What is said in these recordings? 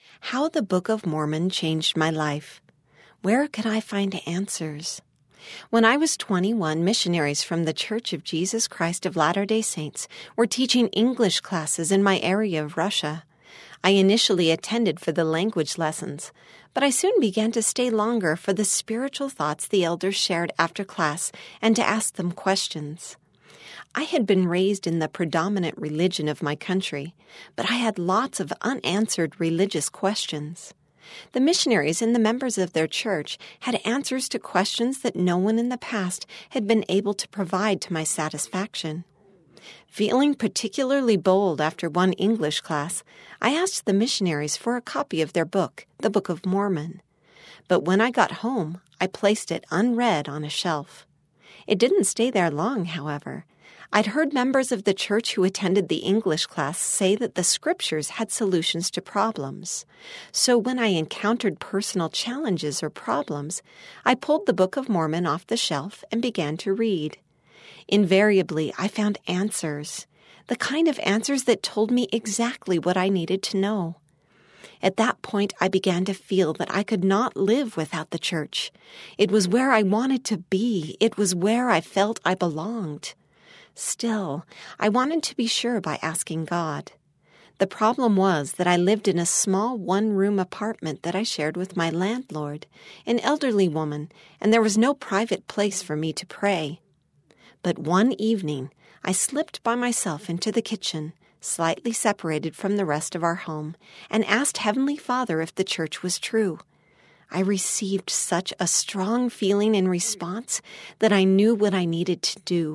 How the Book of Mormon Changed My Life. Where could I find answers? When I was 21, missionaries from the Church of Jesus Christ of Latter-day Saints were teaching English classes in my area of Russia. I initially attended for the language lessons, but I soon began to stay longer for the spiritual thoughts the elders shared after class and to ask them questions. I had been raised in the predominant religion of my country, but I had lots of unanswered religious questions. The missionaries and the members of their church had answers to questions that no one in the past had been able to provide to my satisfaction. Feeling particularly bold after one English class, I asked the missionaries for a copy of their book, the Book of Mormon. But when I got home, I placed it unread on a shelf. It didn't stay there long, however. I'd heard members of the church who attended the English class say that the scriptures had solutions to problems. So when I encountered personal challenges or problems, I pulled the Book of Mormon off the shelf and began to read. Invariably, I found answers, the kind of answers that told me exactly what I needed to know. At that point, I began to feel that I could not live without the church. It was where I wanted to be. It was where I felt I belonged. Still, I wanted to be sure by asking God. The problem was that I lived in a small one-room apartment that I shared with my landlord, an elderly woman, and there was no private place for me to pray. But one evening, I slipped by myself into the kitchen, slightly separated from the rest of our home, and asked Heavenly Father if the church was true. I received such a strong feeling in response that I knew what I needed to do.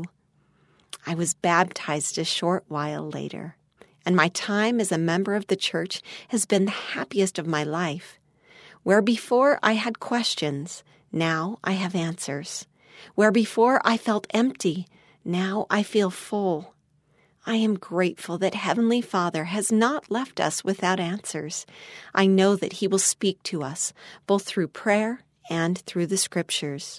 I was baptized a short while later, and my time as a member of the church has been the happiest of my life. Where before I had questions, now I have answers. Where before I felt empty, now I feel full. I am grateful that Heavenly Father has not left us without answers. I know that He will speak to us, both through prayer and through the Scriptures.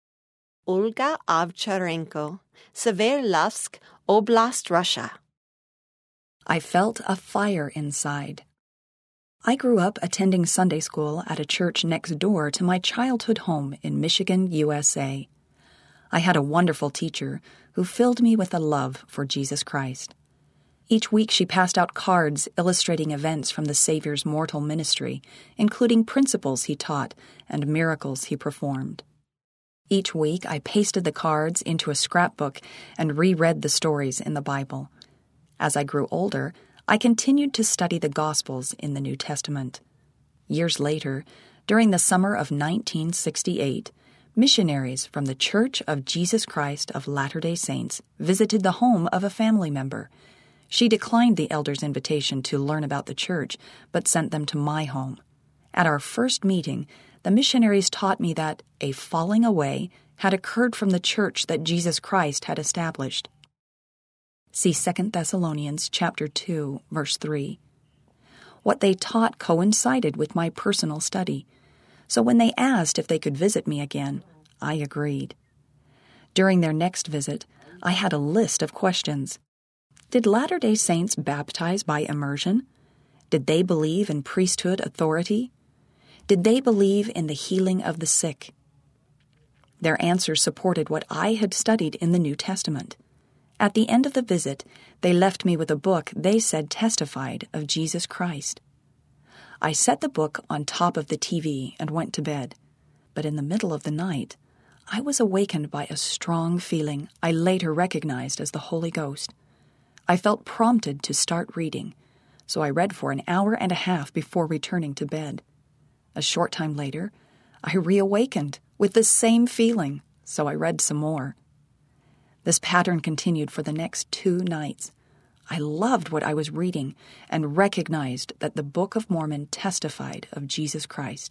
Olga Ovcharenko, Sverdlovsk Oblast, Russia. I felt a fire inside. I grew up attending Sunday school at a church next door to my childhood home in Michigan, USA. I had a wonderful teacher who filled me with a love for Jesus Christ. Each week she passed out cards illustrating events from the Savior's mortal ministry, including principles he taught and miracles he performed. Each week I pasted the cards into a scrapbook and reread the stories in the Bible. As I grew older, I continued to study the Gospels in the New Testament. Years later, during the summer of 1968, missionaries from the Church of Jesus Christ of Latter-day Saints visited the home of a family member. She declined the elder's invitation to learn about the church, but sent them to my home. At our first meeting, the missionaries taught me that a falling away had occurred from the church that Jesus Christ had established. See 2 Thessalonians chapter 2, verse 3. What they taught coincided with my personal study, so when they asked if they could visit me again, I agreed. During their next visit, I had a list of questions. Did Latter-day Saints baptize by immersion? Did they believe in priesthood authority? Did they believe in the healing of the sick? Their answers supported what I had studied in the New Testament. At the end of the visit, they left me with a book they said testified of Jesus Christ. I set the book on top of the TV and went to bed. But in the middle of the night, I was awakened by a strong feeling I later recognized as the Holy Ghost. I felt prompted to start reading, so I read for an hour and a half before returning to bed. A short time later, I reawakened with the same feeling, so I read some more. This pattern continued for the next 2 nights. I loved what I was reading and recognized that the Book of Mormon testified of Jesus Christ.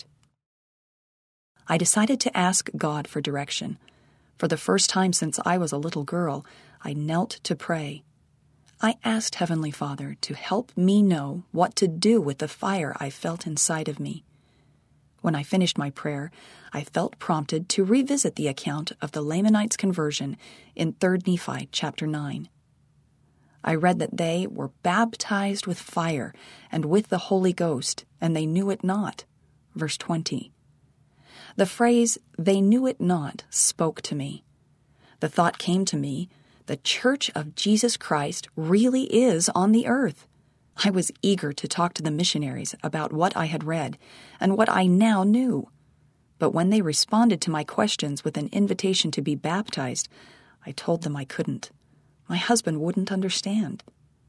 I decided to ask God for direction. For the first time since I was a little girl, I knelt to pray. I asked Heavenly Father to help me know what to do with the fire I felt inside of me. When I finished my prayer, I felt prompted to revisit the account of the Lamanites' conversion in 3 Nephi chapter 9. I read that they were baptized with fire and with the Holy Ghost, and they knew it not. Verse 20. The phrase, "they knew it not," spoke to me. The thought came to me, the Church of Jesus Christ really is on the earth. I was eager to talk to the missionaries about what I had read and what I now knew. But when they responded to my questions with an invitation to be baptized, I told them I couldn't. My husband wouldn't understand.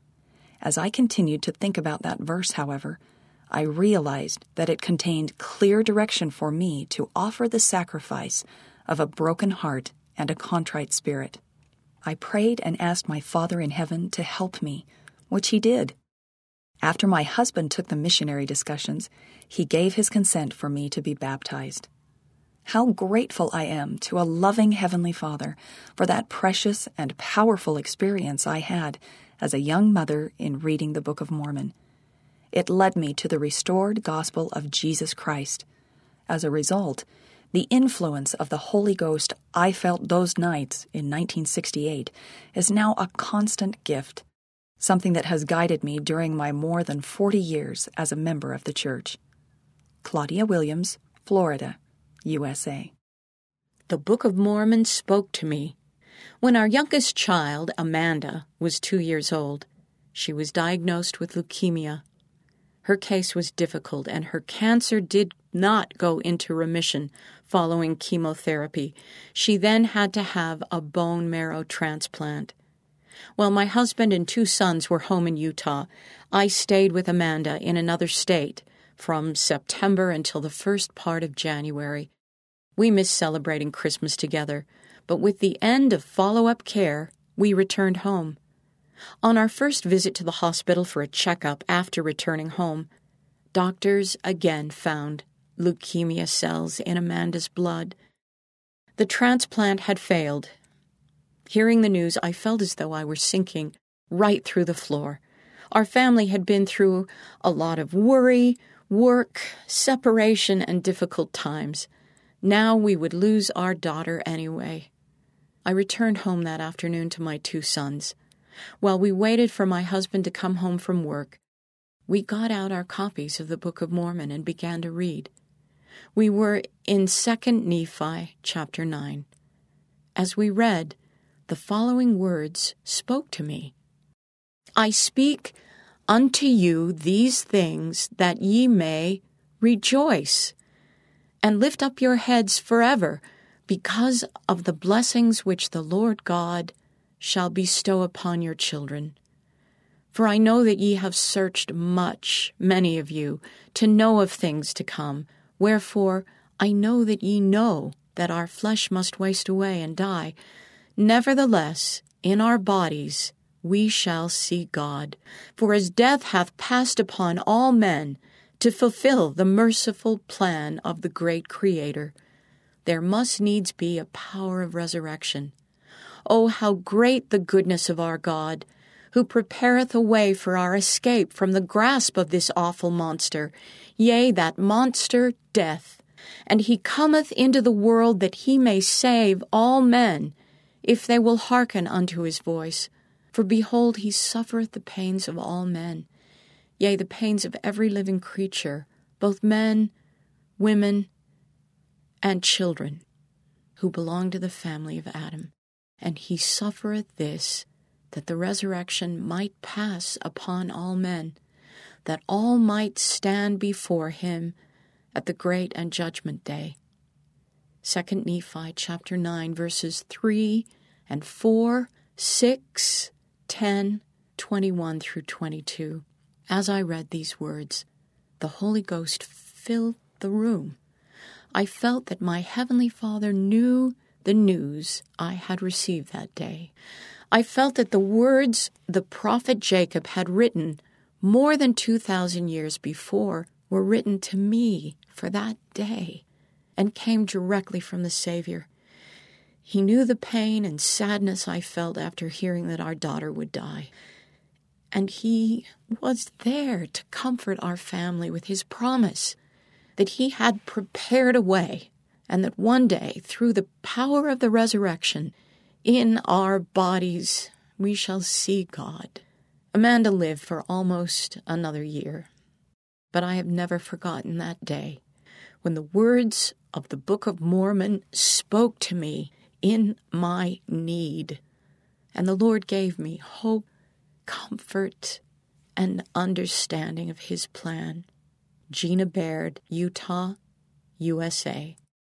As I continued to think about that verse, however, I realized that it contained clear direction for me to offer the sacrifice of a broken heart and a contrite spirit. I prayed and asked my Father in heaven to help me, which he did. After my husband took the missionary discussions, he gave his consent for me to be baptized. How grateful I am to a loving Heavenly Father for that precious and powerful experience I had as a young mother in reading the Book of Mormon. It led me to the restored gospel of Jesus Christ. As a result, the influence of the Holy Ghost I felt those nights in 1968 is now a constant gift, something that has guided me during my more than 40 years as a member of the church. Claudia Williams, Florida, USA. The Book of Mormon spoke to me. When our youngest child, Amanda, was 2 years old, she was diagnosed with leukemia. Her case was difficult, and her cancer did not go into remission following chemotherapy. She then had to have a bone marrow transplant. While my husband and 2 sons were home in Utah, I stayed with Amanda in another state from September until the first part of January. We missed celebrating Christmas together, but with the end of follow-up care, we returned home. On our first visit to the hospital for a checkup after returning home, doctors again found leukemia cells in Amanda's blood. The transplant had failed. Hearing the news, I felt as though I were sinking right through the floor. Our family had been through a lot of worry, work, separation, and difficult times. Now we would lose our daughter anyway. I returned home that afternoon to my 2 sons. While we waited for my husband to come home from work, we got out our copies of the Book of Mormon and began to read. We were in 2 Nephi chapter 9. As we read, the following words spoke to me. I speak unto you these things that ye may rejoice and lift up your heads forever because of the blessings which the Lord God shall bestow upon your children. For I know that ye have searched much, many of you, to know of things to come. Wherefore I know that ye know that our flesh must waste away and die. Nevertheless, in our bodies we shall see God. For as death hath passed upon all men, to fulfill the merciful plan of the great Creator, there must needs be a power of resurrection. O how great the goodness of our God, who prepareth a way for our escape from the grasp of this awful monster, yea, that monster, death. And he cometh into the world that he may save all men, if they will hearken unto his voice. For behold, he suffereth the pains of all men, yea, the pains of every living creature, both men, women, and children, who belong to the family of Adam. And he suffereth this, that the resurrection might pass upon all men, that all might stand before him at the great and judgment day. 2 Nephi chapter 9, verses 3 and 4, 6, 10, 21 through 22. As I read these words, the Holy Ghost filled the room. I felt that my Heavenly Father knew the news I had received that day. I felt that the words the prophet Jacob had written more than 2,000 years before were written to me for that day and came directly from the Savior. He knew the pain and sadness I felt after hearing that our daughter would die. And he was there to comfort our family with his promise that he had prepared a way, and that one day, through the power of the resurrection, in our bodies we shall see God. Amanda lived for almost another year, but I have never forgotten that day when the words of the Book of Mormon spoke to me in my need, and the Lord gave me hope, comfort, and understanding of His plan. Gina Baird, Utah, USA.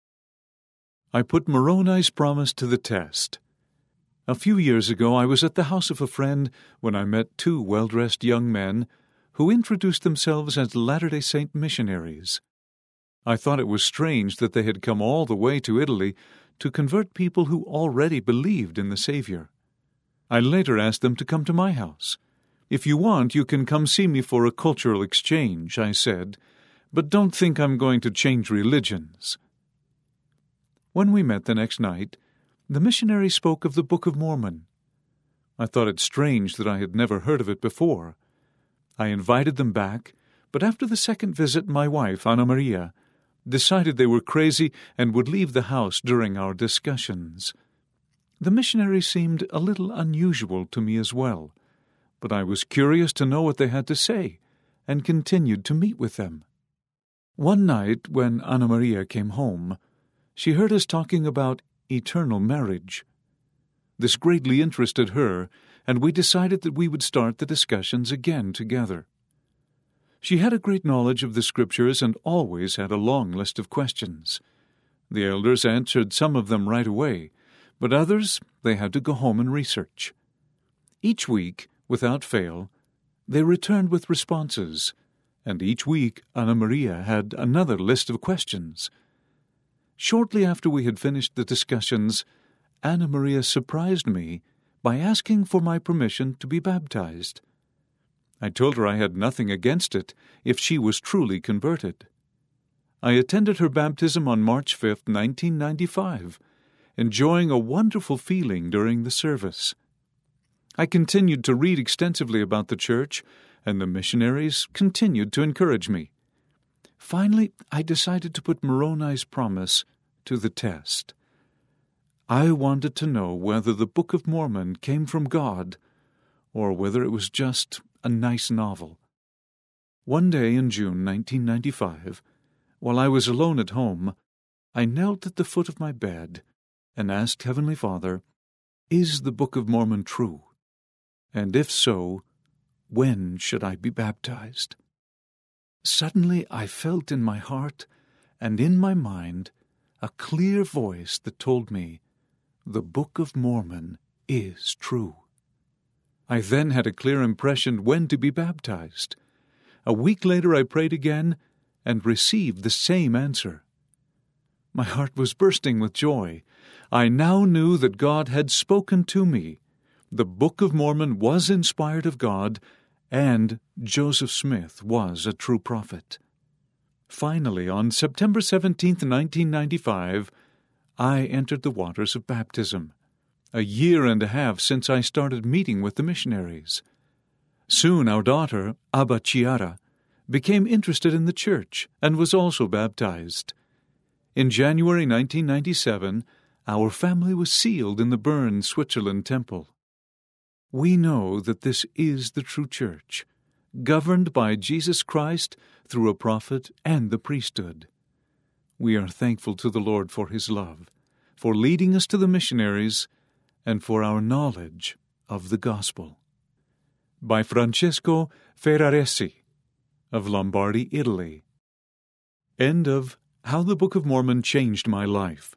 I put Moroni's promise to the test. A few years ago, I was at the house of a friend when I met two well-dressed young men who introduced themselves as Latter-day Saint missionaries. I thought it was strange that they had come all the way to Italy to convert people who already believed in the Savior. I later asked them to come to my house. "If you want, you can come see me for a cultural exchange," I said, "but don't think I'm going to change religions." When we met the next night, the missionary spoke of the Book of Mormon. I thought it strange that I had never heard of it before. I invited them back, but after the second visit, my wife, Anna Maria, decided they were crazy and would leave the house during our discussions. The missionary seemed a little unusual to me as well, but I was curious to know what they had to say, and continued to meet with them. One night, when Anna Maria came home, she heard us talking about eternal marriage. This greatly interested her, and we decided that we would start the discussions again together. She had a great knowledge of the Scriptures and always had a long list of questions. The elders answered some of them right away, but others they had to go home and research. Each week, without fail, they returned with responses, and each week Anna Maria had another list of questions. Shortly after we had finished the discussions, Anna Maria surprised me by asking for my permission to be baptized. I told her I had nothing against it if she was truly converted. I attended her baptism on March 5, 1995, enjoying a wonderful feeling during the service. I continued to read extensively about the church, and the missionaries continued to encourage me. Finally, I decided to put Moroni's promise to the test. I wanted to know whether the Book of Mormon came from God or whether it was just a nice novel. One day in June 1995, while I was alone at home, I knelt at the foot of my bed and asked Heavenly Father, "Is the Book of Mormon true? And if so, when should I be baptized?" Suddenly I felt in my heart and in my mind a clear voice that told me, "The Book of Mormon is true." I then had a clear impression when to be baptized. A week later I prayed again and received the same answer. My heart was bursting with joy. I now knew that God had spoken to me. The Book of Mormon was inspired of God, and Joseph Smith was a true prophet. Finally, on September 17, 1995, I entered the waters of baptism, a year and a half since I started meeting with the missionaries. Soon our daughter, Abba Chiara, became interested in the church and was also baptized. In January 1997, our family was sealed in the Bern, Switzerland temple. We know that this is the true church, governed by Jesus Christ through a prophet and the priesthood. We are thankful to the Lord for His love, for leading us to the missionaries, and for our knowledge of the gospel. By Francesco Ferraresi of Lombardy, Italy. End of How the Book of Mormon Changed My Life